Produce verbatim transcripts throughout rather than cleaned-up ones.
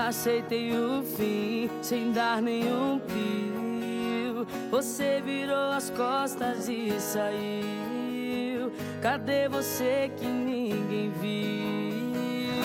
aceitei o fim sem dar nenhum pio. Você virou as costas e saiu. Cadê você que ninguém viu?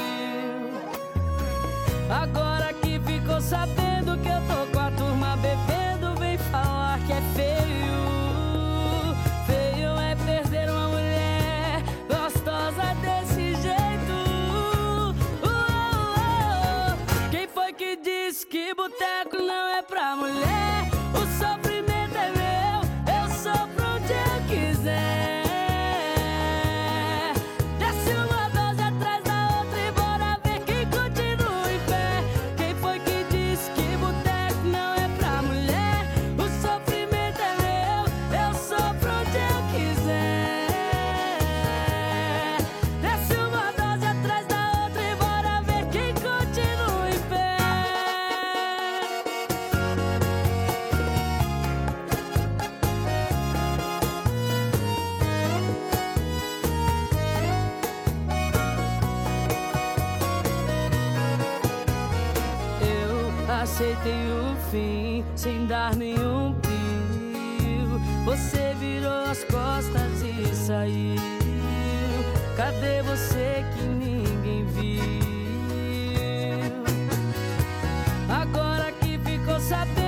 Agora que ficou sabendo que eu tô com a turma bebendo, vem falar que é feio. Feio é perder uma mulher gostosa desse jeito. uh, uh, uh. Quem foi que disse que boteco não é pra mulher? O sofrimento é meu, eu sofro onde eu quiser. Desce uma dose atrás da outra e bora ver quem continua em pé. Quem foi que disse que boteco não é pra mulher? O sofrimento é meu, eu sofro onde eu quiser. Desce uma dose atrás da outra e bora ver quem continua em pé. Eu aceitei o fim sem dar nenhum pio. Você virou as costas e saiu. Cadê você que ninguém viu? Agora que ficou sabendo